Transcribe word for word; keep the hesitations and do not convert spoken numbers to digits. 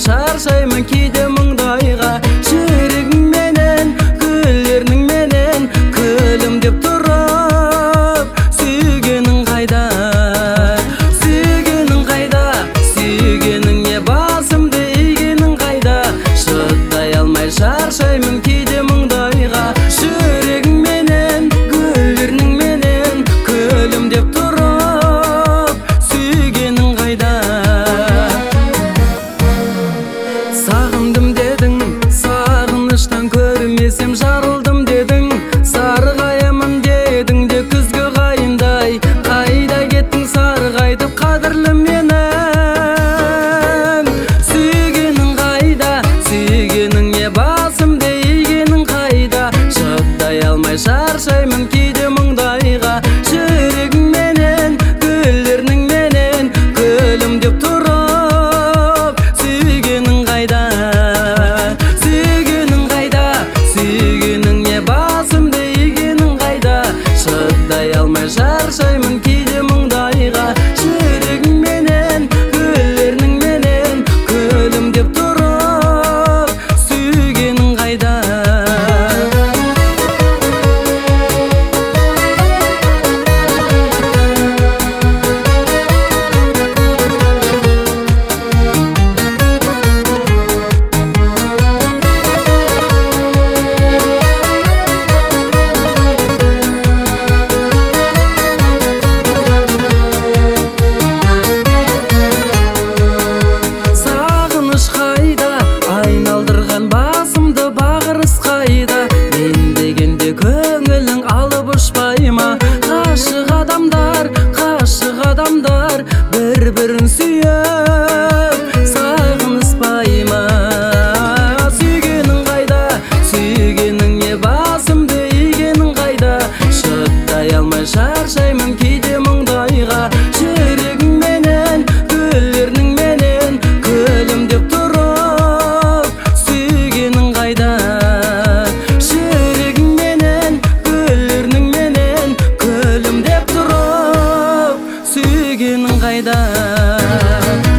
шаршаймын кейде мұңдайға. Жүрегің менен, гүлдерің менен күлімдеп тұрып, сүйгенің қайда, сүйгенің қайда, сүйгеніңе басымды игенің қайда. Шыдай алмай шаршаймын кейде мұңдайға. Жүрегің менен, гүлдерің менен күлімдеп тұрып, сүйгенің қайда. Сағындым дедің, сағыныштан көрмесем жарылдым дедің. Сарғаямын дедің де күзгі қайындай, қайда кеттің сарғайтып қадірлі менің. Сүйгенің қайда, сүйгеніңе басымды игенің қайда. Шыдай алмай шаршаймын кейде мұңдайға. Жүрегің менен, гүлдерің менен күлімдеп тұрып, сүйгенің қайда, сүйгенің қайда, сүйгеніңе басымды игенің қайда. Шыдай алмай шаршаймын кейде мұңдайға. Жүрегің менен, гүлдерің менен күлімдеп тұрып, сүйгенің қайда. Сағыныш қайда, айналдырған басымды бағырыс қайда. Мен дегенде көңілің алып ұшпай ма? Ғашық адамдар, ғашық адамдар бір-бірін сүйіп сағыныспай ма? Сүйгенің қайда, сүйгеніңе басымды игенің қайда. Шыдай алмай шаршаймын кейде мұңдайға. Жүрегің менен, гүлдерің менен күлімдеп тұрып, сүйгенің қайда. Жүрегің менен, гүлдерің менен күлімдеп тұрып, сүйгенің қайда.